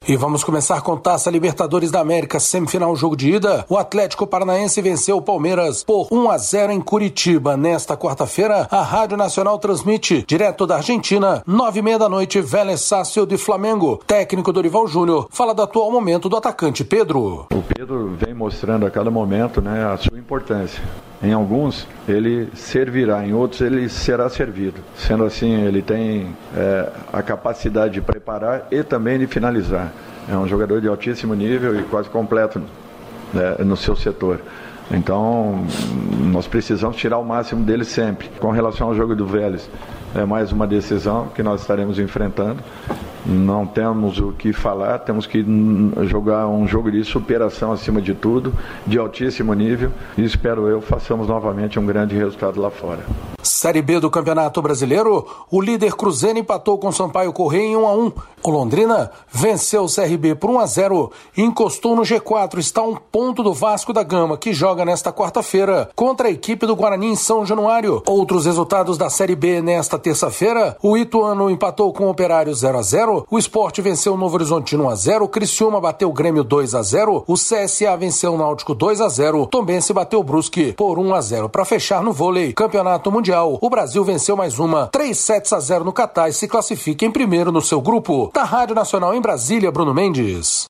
E vamos começar com Taça Libertadores da América, semifinal jogo de ida. O Atlético Paranaense venceu o Palmeiras por 1-0 em Curitiba. Nesta quarta-feira, a Rádio Nacional transmite, direto da Argentina, 9h30 da noite, Vélez Sarsfield e Flamengo. Técnico Dorival Júnior fala do atual momento do atacante Pedro. O Pedro vem mostrando a cada momento, a sua importância. Em alguns ele servirá, em outros ele será servido. Sendo assim, ele tem a capacidade de preparar e também de finalizar. É um jogador de altíssimo nível e quase completo no seu setor. Então, nós precisamos tirar o máximo dele sempre. Com relação ao jogo do Vélez, é mais uma decisão que nós estaremos enfrentando. Não temos o que falar, temos que jogar um jogo de superação acima de tudo, de altíssimo nível, e espero eu façamos novamente um grande resultado lá fora. Série B do Campeonato Brasileiro, o líder Cruzeiro empatou com Sampaio Corrêa em 1-1. O Londrina venceu o CRB por 1-0 e encostou no G4, está a 1 ponto do Vasco da Gama, que joga nesta quarta-feira contra a equipe do Guarani em São Januário. Outros resultados da Série B nesta terça-feira, o Ituano empatou com o Operário 0-0, o Sport venceu o Novo Horizontino 1-0, o Criciúma bateu o Grêmio 2-0, o CSA venceu o Náutico 2-0, Tombense bateu o Brusque por 1-0. Para fechar no vôlei, Campeonato Mundial, o Brasil venceu mais uma, 3-0 no Catar e se classifica em primeiro no seu grupo. Da Rádio Nacional em Brasília, Bruno Mendes.